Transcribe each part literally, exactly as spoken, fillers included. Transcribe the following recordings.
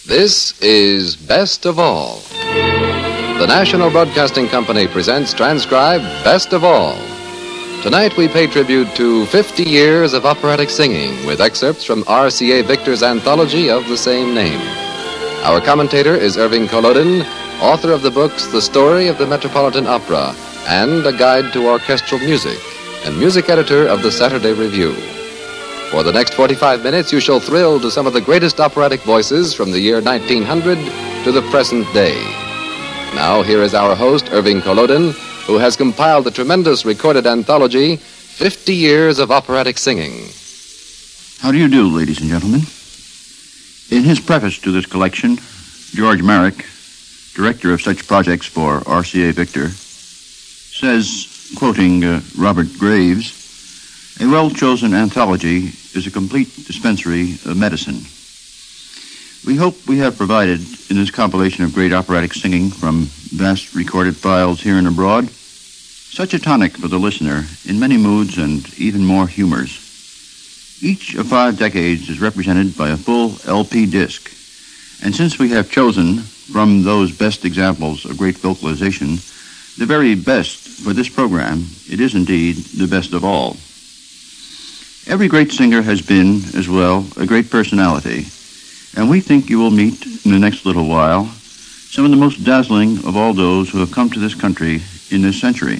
This is Best of All. The National Broadcasting Company presents transcribed Best of All. Tonight we pay tribute to fifty years of operatic singing with excerpts from R C A Victor's anthology of the same name. Our commentator is Irving Kolodin, author of the books The Story of the Metropolitan Opera and A Guide to Orchestral Music, and music editor of the Saturday Review. For the next forty-five minutes, you shall thrill to some of the greatest operatic voices from the year nineteen hundred to the present day. Now, here is our host, Irving Kolodin, who has compiled the tremendous recorded anthology, fifty years of Operatic Singing. How do you do, ladies and gentlemen? In his preface to this collection, George Marek, director of such projects for R C A Victor, says, quoting uh, Robert Graves, "A well-chosen anthology is a complete dispensary of medicine." We hope we have provided, in this compilation of great operatic singing from vast recorded files here and abroad, such a tonic for the listener in many moods and even more humors. Each of five decades is represented by a full L P disc, and since we have chosen from those best examples of great vocalization the very best for this program, it is indeed the best of all. Every great singer has been, as well, a great personality, and we think you will meet in the next little while some of the most dazzling of all those who have come to this country in this century.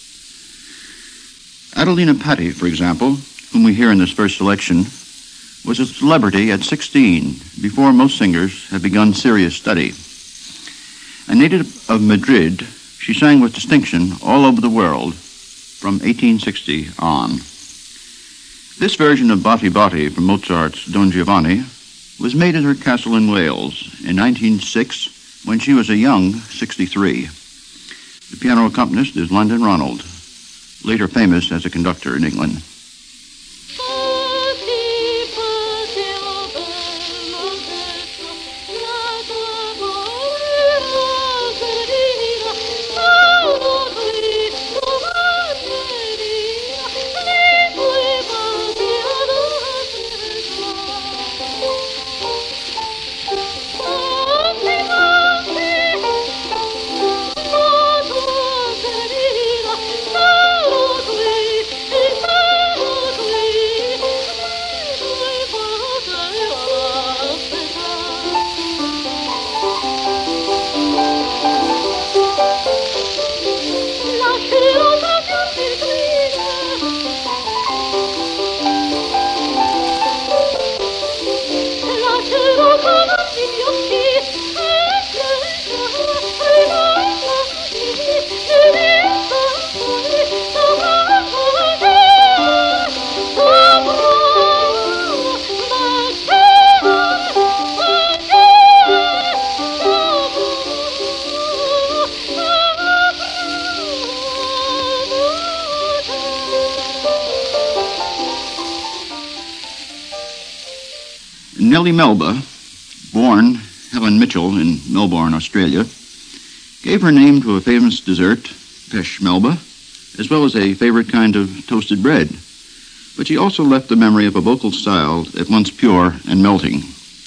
Adelina Patti, for example, whom we hear in this first selection, was a celebrity at sixteen, before most singers had begun serious study. A native of Madrid, she sang with distinction all over the world from eighteen sixty on. This version of Botti Botti from Mozart's Don Giovanni was made at her castle in Wales in nineteen oh six when she was a young sixty-three. The piano accompanist is London Ronald, later famous as a conductor in England. Nellie Melba, born Helen Mitchell in Melbourne, Australia, gave her name to a famous dessert, Pesh Melba, as well as a favorite kind of toasted bread. But she also left the memory of a vocal style at once pure and melting.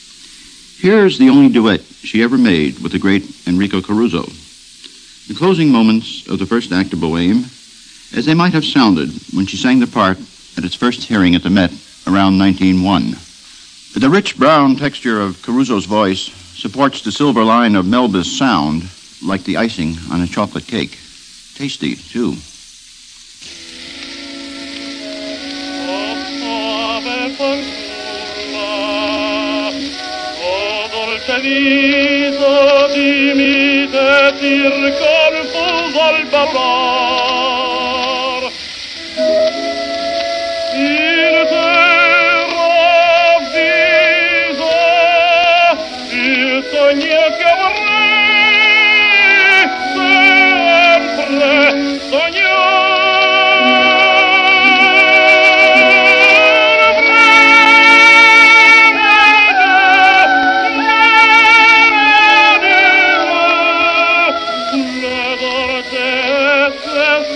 Here's the only duet she ever made with the great Enrico Caruso. The closing moments of the first act of Bohème, as they might have sounded when she sang the part at its first hearing at the Met around nineteen oh one. The rich brown texture of Caruso's voice supports the silver line of Melba's sound like the icing on a chocolate cake. Tasty, too. Yes.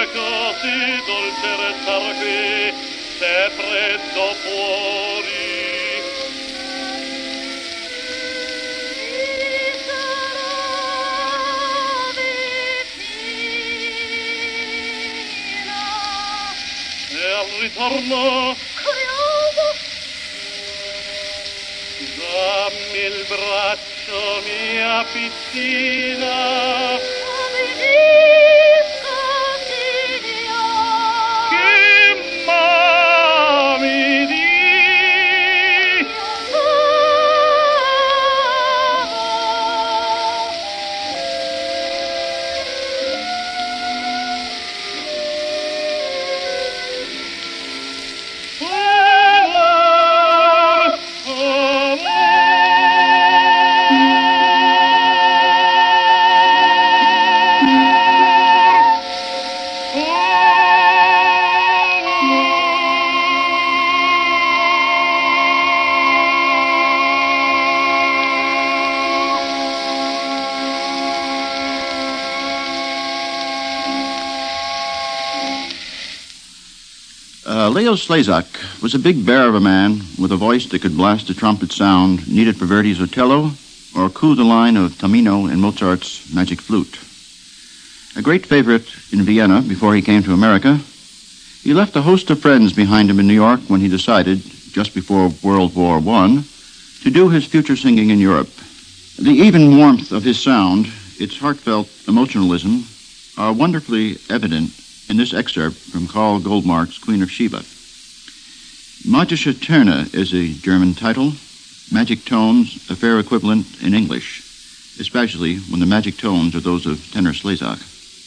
così dolce restar qui, se freddo fuori. Al ritorno curioso dammi il braccio mia piccina obbedisco Dio che m'ami Dio Uh, Leo Slezak was a big bear of a man with a voice that could blast a trumpet sound needed for Verdi's Otello or coo the line of Tamino in Mozart's Magic Flute. A great favorite in Vienna before he came to America, he left a host of friends behind him in New York when he decided, just before World War One, to do his future singing in Europe. The even warmth of his sound, its heartfelt emotionalism, are wonderfully evident in this excerpt from Karl Goldmark's Queen of Sheba. Magische Töne is a German title, magic tones a fair equivalent in English, especially when the magic tones are those of tenor Slezak.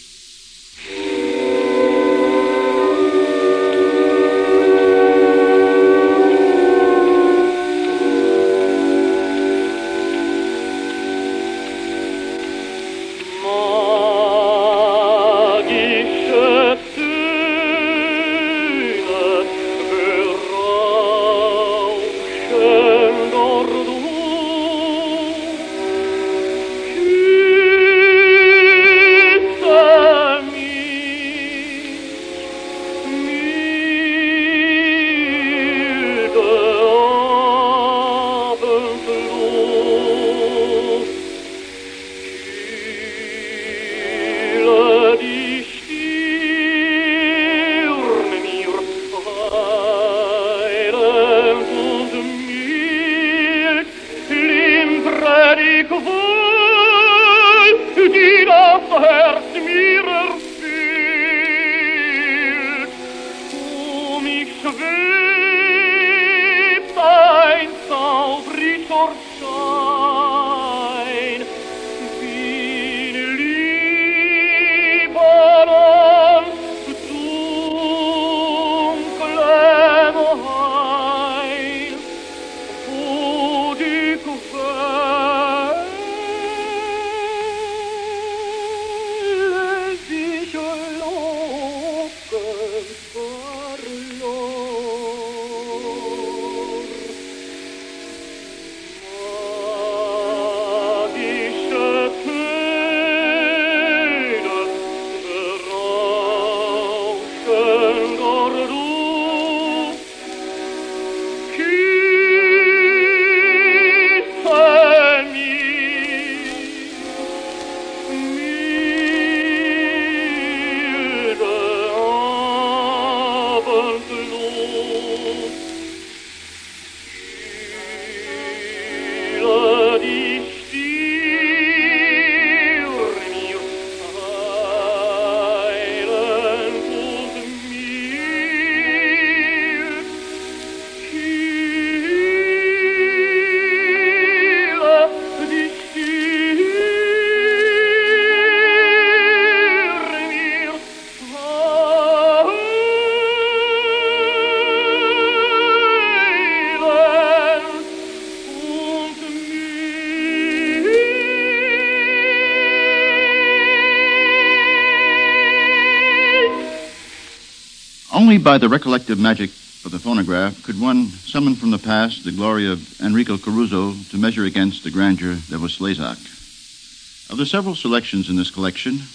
Only by the recollective magic of the phonograph could one summon from the past the glory of Enrico Caruso to measure against the grandeur that was Slezak. Of the several selections in this collection,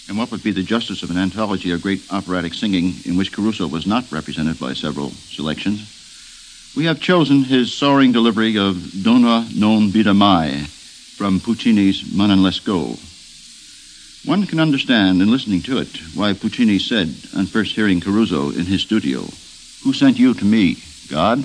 And what would be the justice of an anthology of great operatic singing in which Caruso was not represented by several selections? We have chosen his soaring delivery of Donna non vida mai from Puccini's Manon Lescaut. One can understand in listening to it why Puccini said on first hearing Caruso in his studio, "Who sent you to me, God?"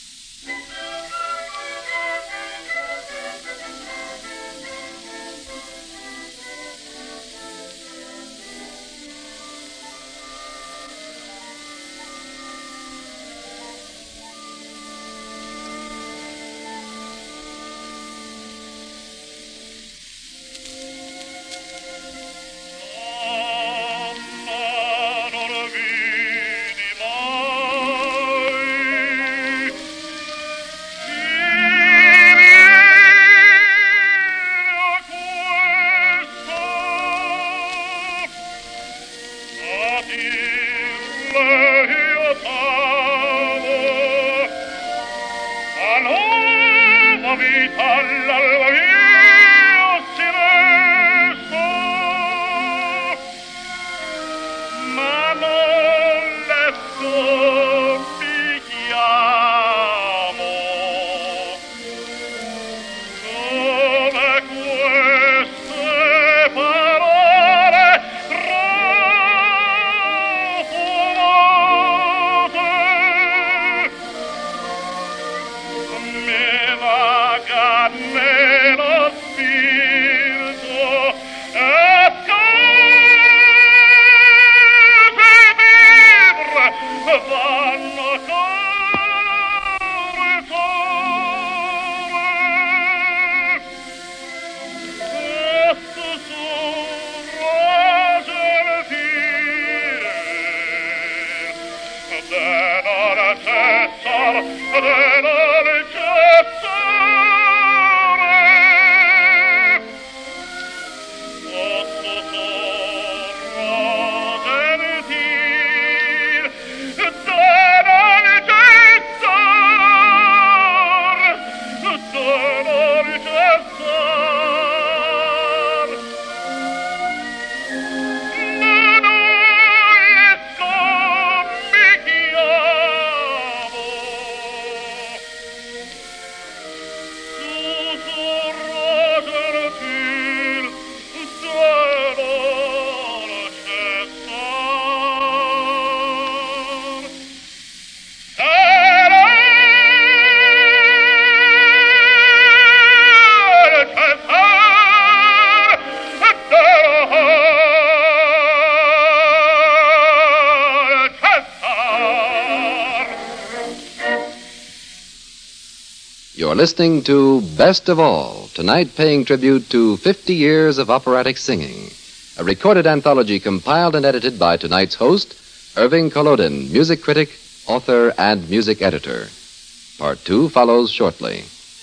You're listening to Best of All, tonight paying tribute to fifty years of operatic singing, a recorded anthology compiled and edited by tonight's host, Irving Kolodin, music critic, author, and music editor. Part two follows shortly.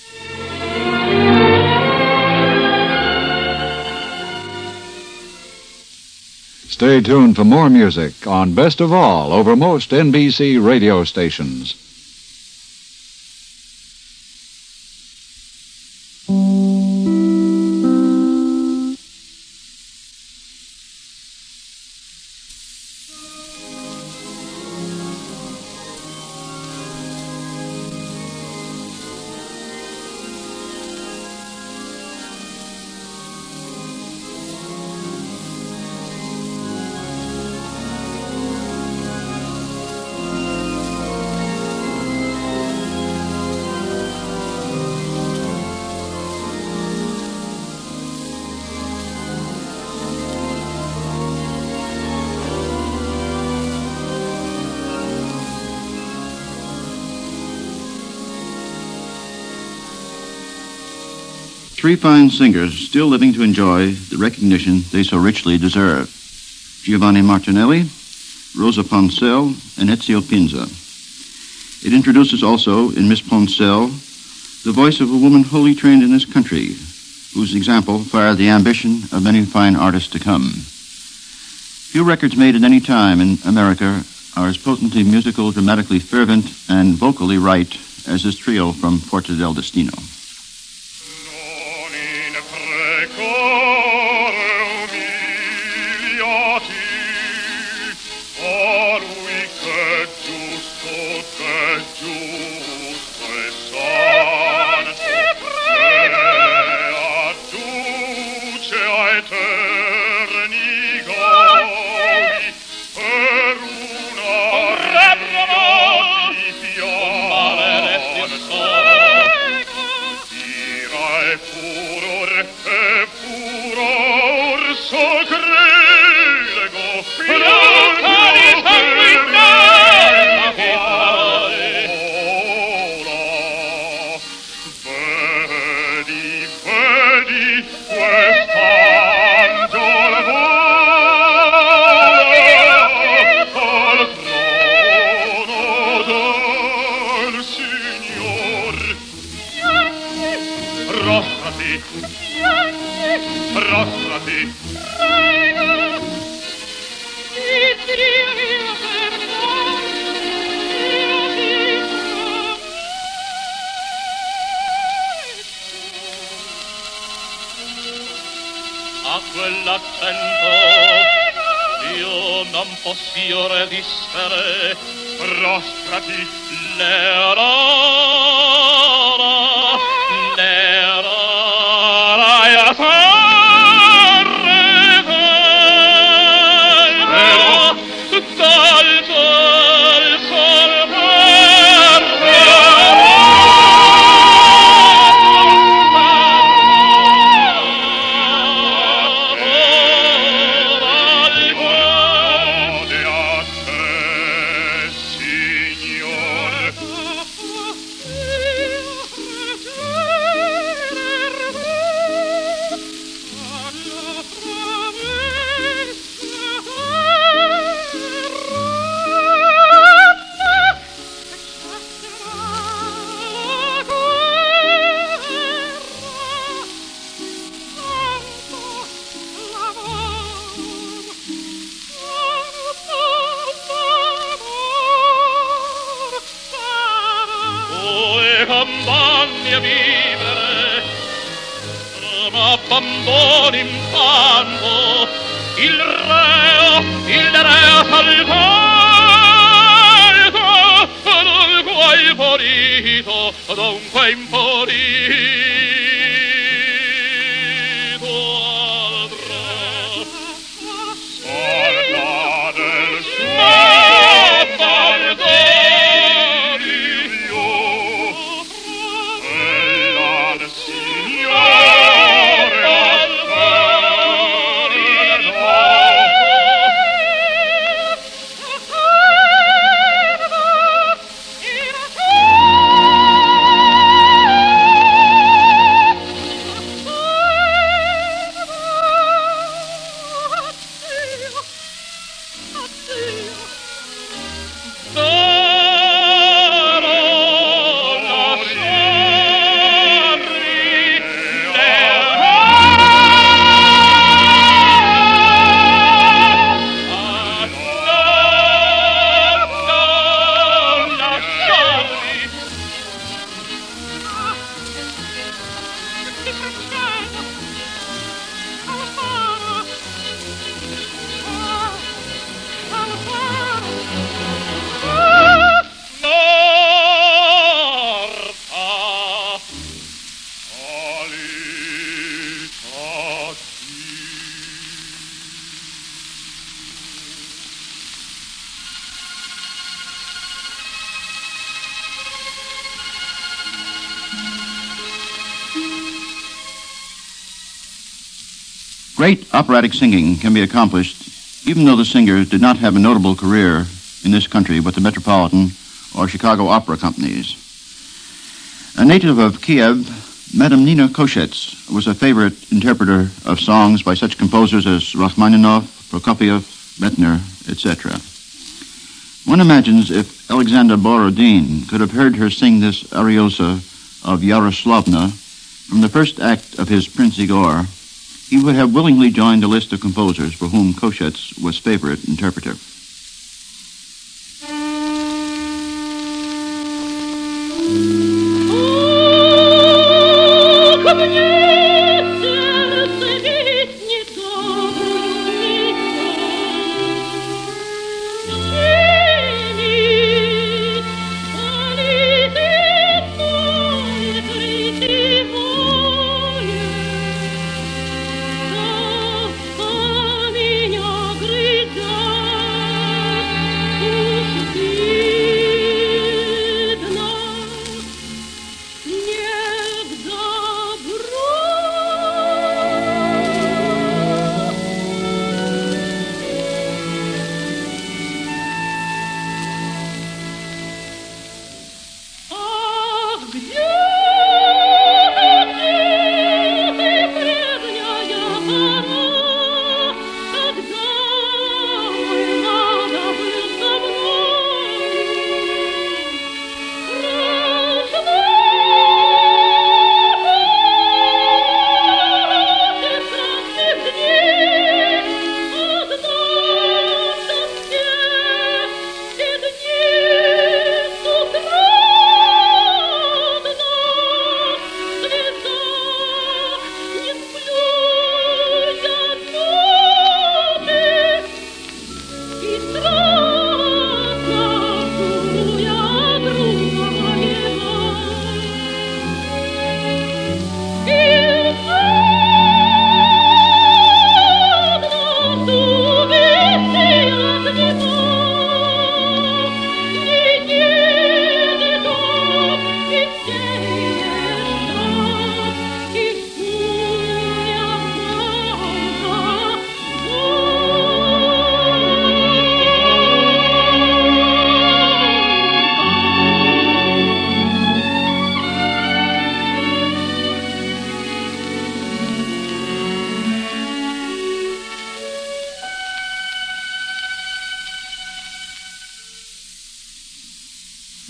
Stay tuned for more music on Best of All over most N B C radio stations. Three fine singers still living to enjoy the recognition they so richly deserve. Giovanni Martinelli, Rosa Poncel, and Ezio Pinza. It introduces also, in Miss Poncel, the voice of a woman wholly trained in this country, whose example fired the ambition of many fine artists to come. Few records made at any time in America are as potently musical, dramatically fervent, and vocally right as this trio from Porta del Destino. Non in precor umilio eterni godi per una ira e furor e furor sacrilego pilota di sanguinare vedi, vedi quest'angelo al trono del Signor. Prostrati, prostrati. A quell'accento io non posso resistere. Prostrati, L'errore, l'errore è fermo, dal sol sol ode a te, Signor. e abbandoni a vivere, ma abbandoni in fango il reo, il reo salvato, dunque impolito, dunque impolito Salva del suo martirio, ella del Signore Great operatic singing can be accomplished even though the singers did not have a notable career in this country with the Metropolitan or Chicago opera companies. A native of Kiev, Madame Nina Koshets was a favorite interpreter of songs by such composers as Rachmaninoff, Prokofiev, Metner, et cetera. One imagines if Alexander Borodin could have heard her sing this ariosa of Yaroslavna from the first act of his Prince Igor, he would have willingly joined the list of composers for whom Koshets was favorite interpreter. Oh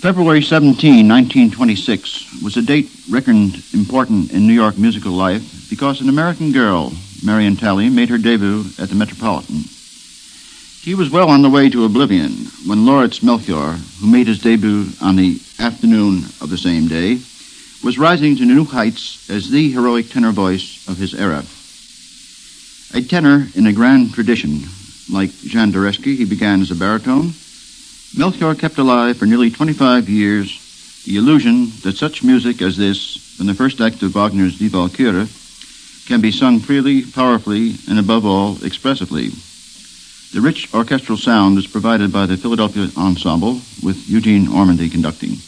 February seventeenth, nineteen twenty-six, was a date reckoned important in New York musical life because an American girl, Marion Talley, made her debut at the Metropolitan. He was well on the way to oblivion when Lawrence Melchior, who made his debut on the afternoon of the same day, was rising to new heights as the heroic tenor voice of his era. A tenor in a grand tradition, like Jean Dureski, he began as a baritone. Melchior kept alive for nearly twenty-five years the illusion that such music as this, from the first act of Wagner's Die Walküre, can be sung freely, powerfully, and above all, expressively. The rich orchestral sound is provided by the Philadelphia Ensemble, with Eugene Ormandy conducting.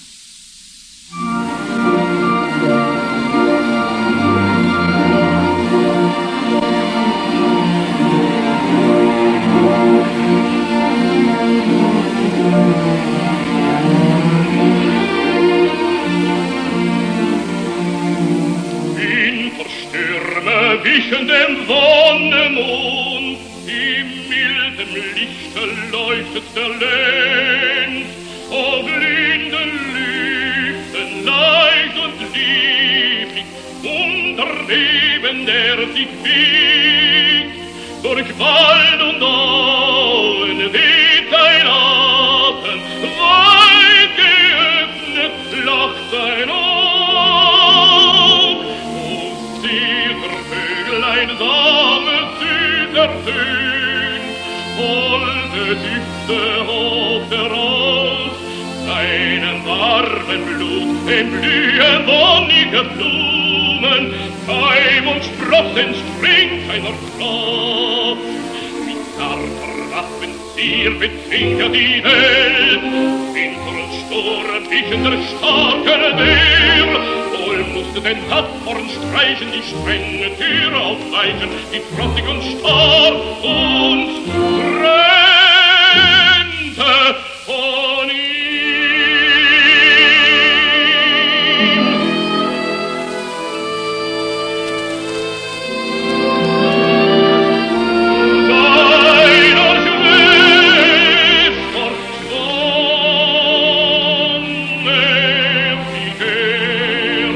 Wichen dem Wonnemond, im milden Lichte leuchtet der Lenz, auf linden Lüften leicht und lieblich, unter Leben, der sich wiegt, durch Wald und Auen weht ein Atem, weit geöffnet lacht sein Aug. Einsame Süder tönt, holde Düfte hob heraus, seinem warmen Blut emblühen wonnige Blumen, Keim und Spross entspringt einer Kraft. Mit zarter Waffenzier bezwingt er die Welt, Winter und Sturm wichen der starken Wehr, musste den tapferen Streichen die strenge Tür aufweichen, die trotzig und starr uns trennte von ihm. Seiner Schwester schwamm er die Heer,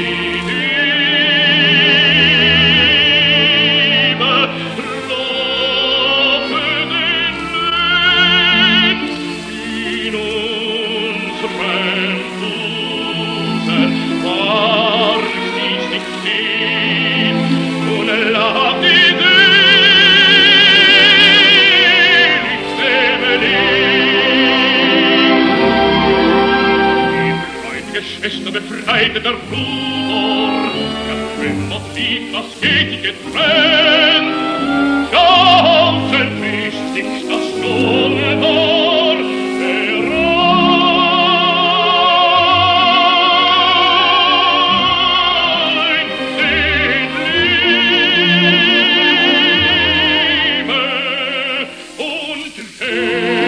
Schwester befreite der Bruder, ertrümmert liegt das geht getrennt. Ganz entwischt sich das junge Paar, der rein den Liebe und Leben.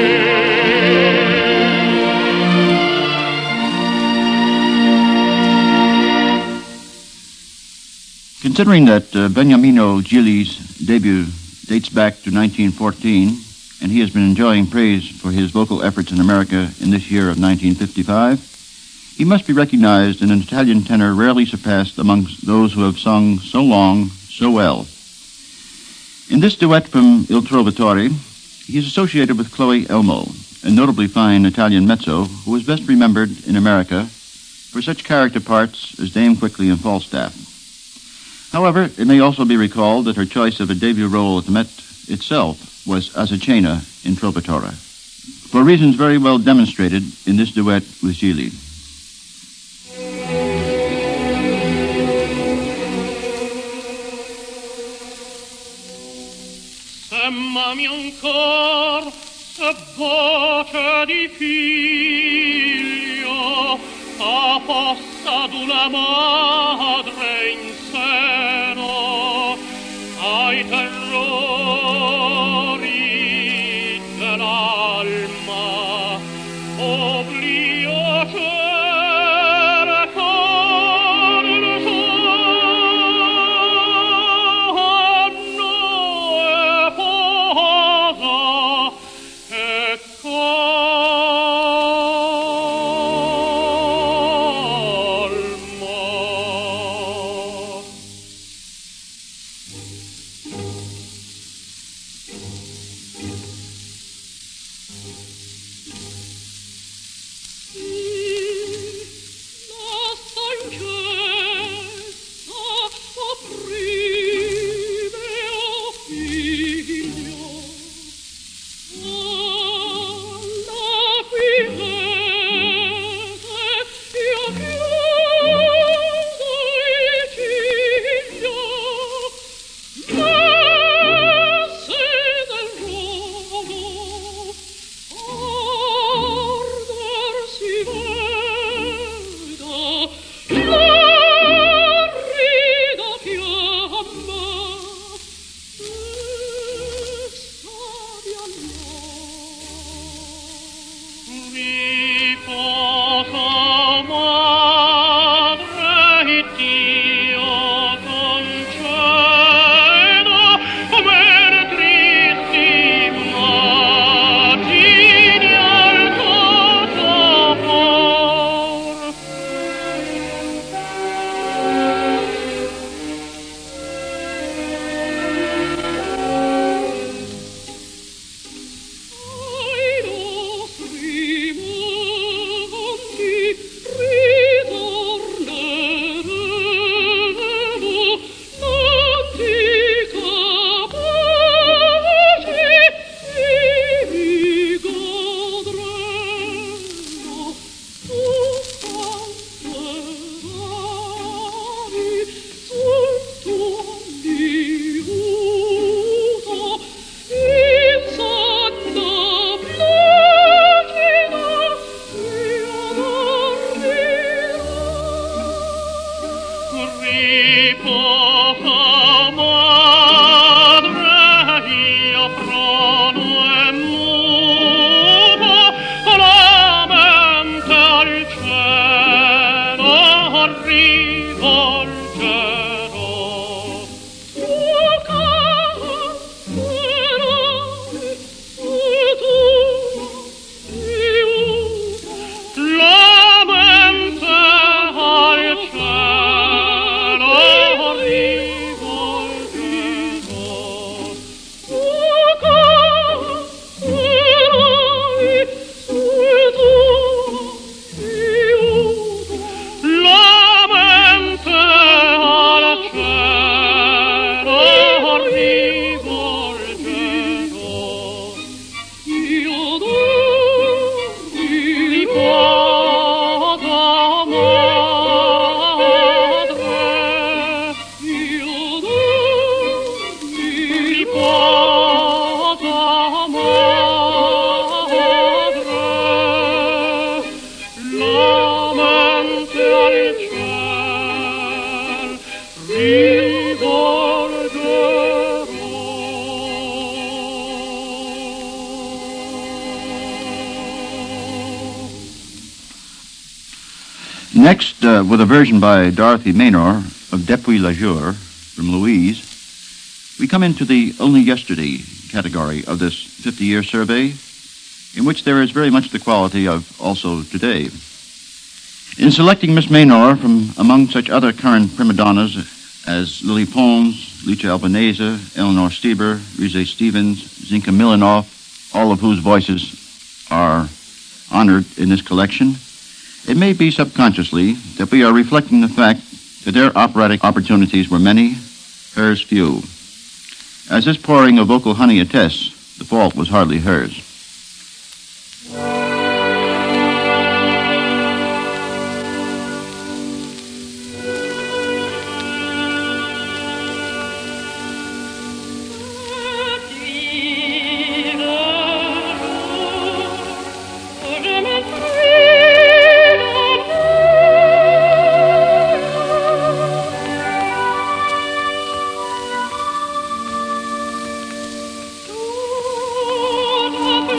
Considering that uh, Beniamino Gili's debut dates back to nineteen fourteen, and he has been enjoying praise for his vocal efforts in America in this year of nineteen fifty-five, he must be recognized as an Italian tenor rarely surpassed amongst those who have sung so long, so well. In this duet from Il Trovatore, he is associated with Chloe Elmo, a notably fine Italian mezzo who is best remembered in America for such character parts as Dame Quickly and Falstaff. However, it may also be recalled that her choice of a debut role at the Met itself was Azucena in Trovatore, for reasons very well demonstrated in this duet with Gili. Semmami ancor se voce di figlio a possa d'una madre in seno ai terrori dell'alma oblio cercar il sonno e posa e Next, uh, with a version by Dorothy Maynor of Depuis la Jour from Louise, we come into the Only Yesterday category of this fifty-year survey, in which there is very much the quality of Also Today. In selecting Miss Maynor from among such other current prima donnas as Lily Pons, Licha Albanese, Eleanor Stieber, Rise Stevens, Zinka Milanoff, all of whose voices are honored in this collection, it may be subconsciously that we are reflecting the fact that their operatic opportunities were many, hers few. As this pouring of vocal honey attests, the fault was hardly hers. Tout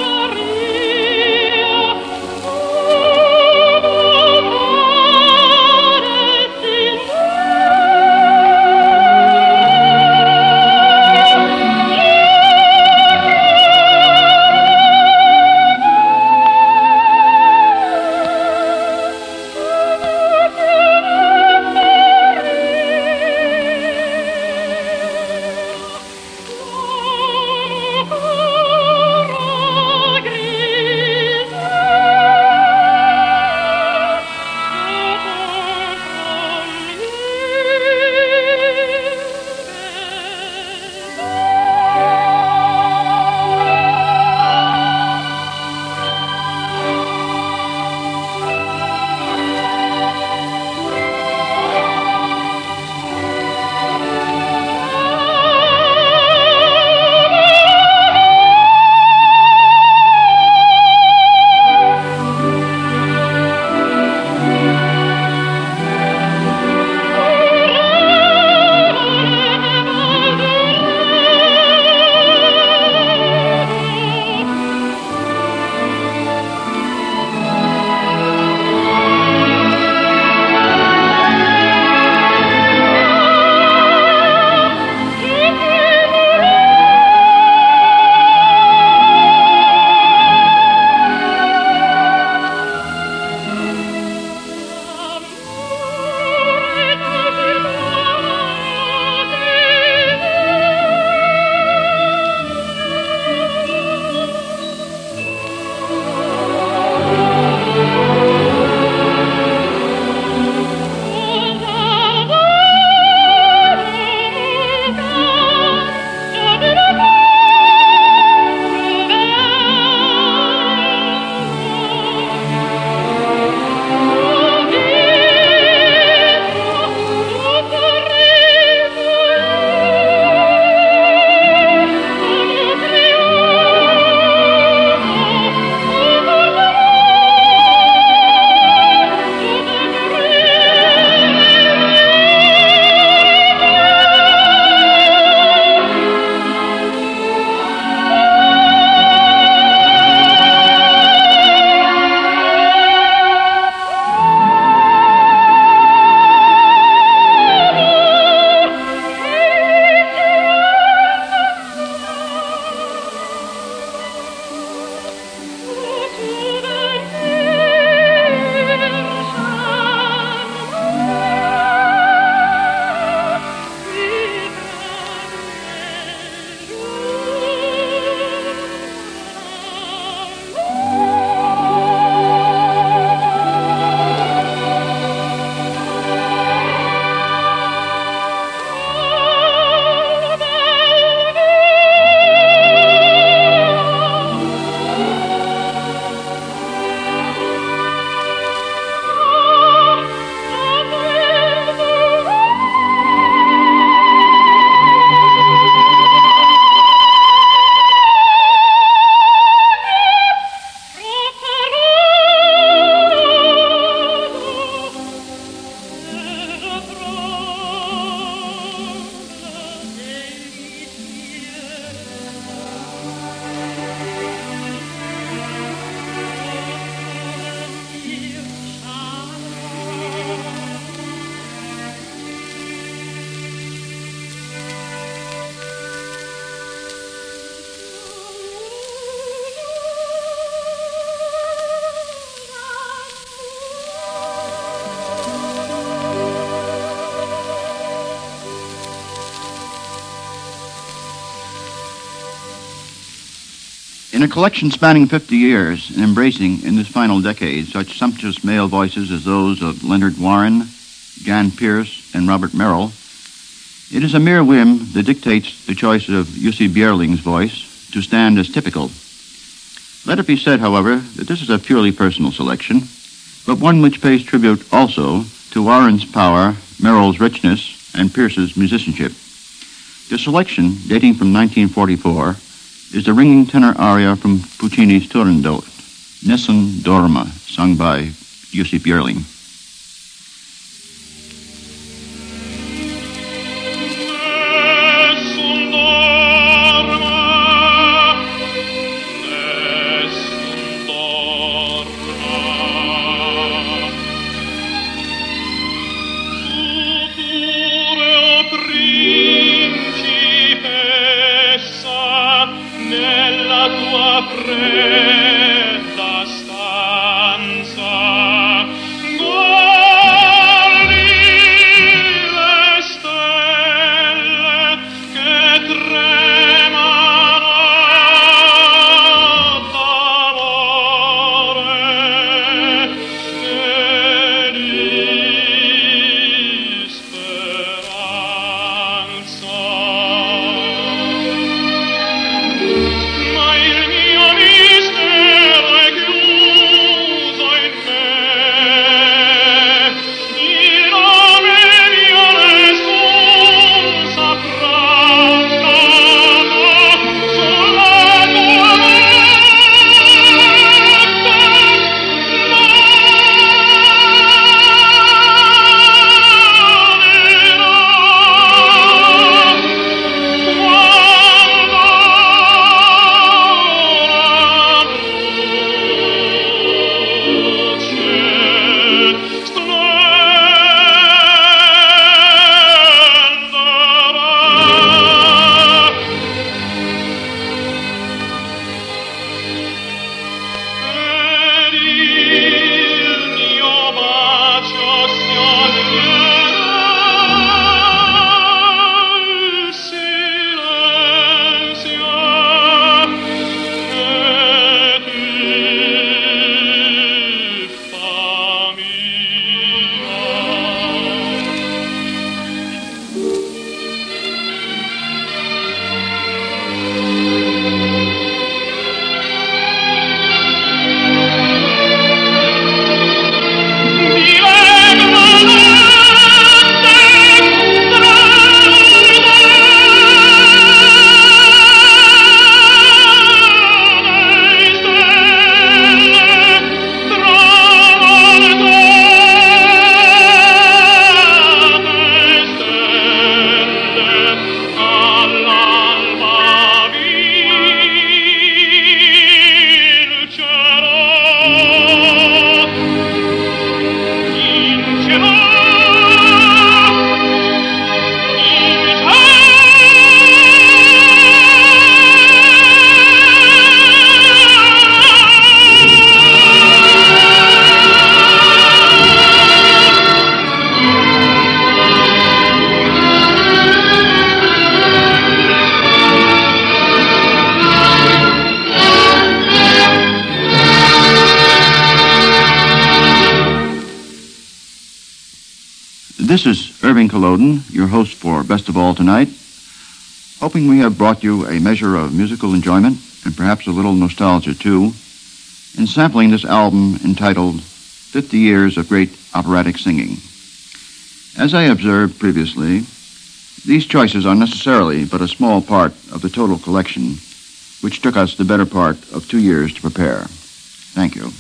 In a collection spanning fifty years and embracing in this final decade such sumptuous male voices as those of Leonard Warren, Jan Pierce, and Robert Merrill, it is a mere whim that dictates the choice of Jussi Björling's voice to stand as typical. Let it be said, however, that this is a purely personal selection, but one which pays tribute also to Warren's power, Merrill's richness, and Pierce's musicianship. The selection, dating from nineteen forty-four, is the ringing tenor aria from Puccini's Turandot, Nessun Dorma, sung by Jussi Björling. Fredda stanza, This is Irving Culloden, your host for Best of All tonight, hoping we have brought you a measure of musical enjoyment and perhaps a little nostalgia, too, in sampling this album entitled fifty Years of Great Operatic Singing. As I observed previously, these choices are necessarily but a small part of the total collection, which took us the better part of two years to prepare. Thank you.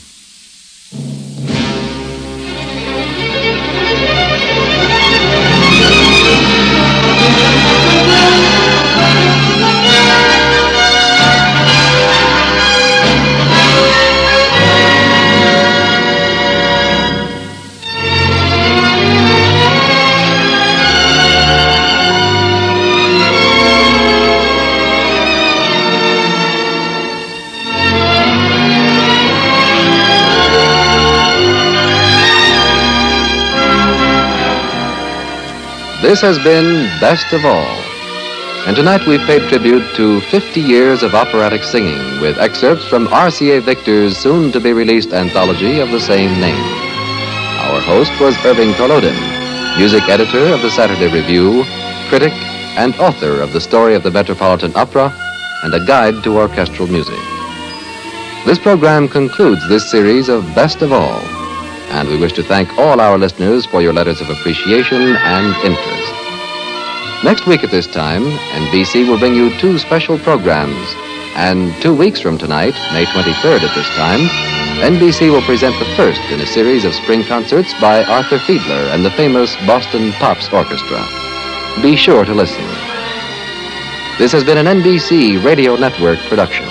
This has been Best of All, And tonight we've paid tribute to fifty years of operatic singing with excerpts from R C A Victor's soon-to-be-released anthology of the same name. Our host was Irving Kolodin, music editor of the Saturday Review, critic and author of The Story of the Metropolitan Opera, and a guide to orchestral music. This program concludes this series of Best of All, and we wish to thank all our listeners for your letters of appreciation and interest. Next week at this time, N B C will bring you two special programs, and two weeks from tonight, May twenty-third at this time, N B C will present the first in a series of spring concerts by Arthur Fiedler and the famous Boston Pops Orchestra. Be sure to listen. This has been an N B C Radio Network production.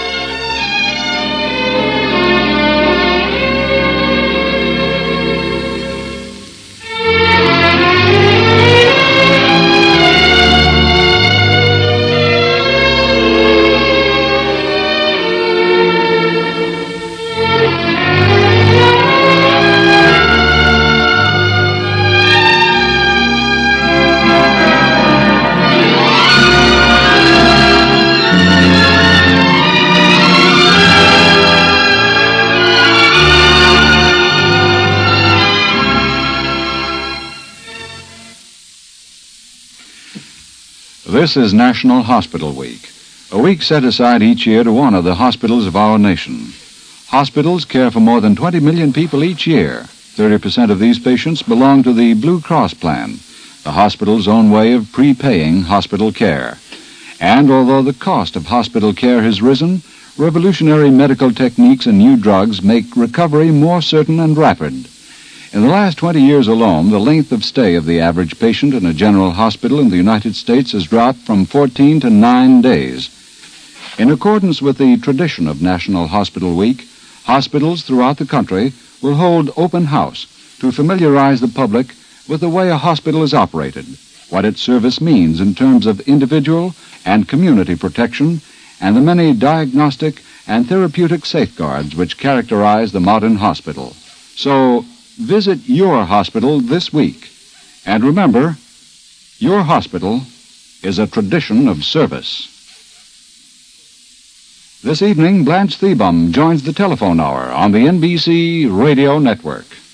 This is National Hospital Week, a week set aside each year to honor the hospitals of our nation. Hospitals care for more than twenty million people each year. thirty percent of these patients belong to the Blue Cross plan, the hospital's own way of prepaying hospital care. And although the cost of hospital care has risen, revolutionary medical techniques and new drugs make recovery more certain and rapid. In the last twenty years alone, the length of stay of the average patient in a general hospital in the United States has dropped from fourteen to nine days. In accordance with the tradition of National Hospital Week, hospitals throughout the country will hold open house to familiarize the public with the way a hospital is operated, what its service means in terms of individual and community protection, and the many diagnostic and therapeutic safeguards which characterize the modern hospital. So, visit your hospital this week. And remember, your hospital is a tradition of service. This evening, Blanche Thebum joins the telephone hour on the N B C Radio Network.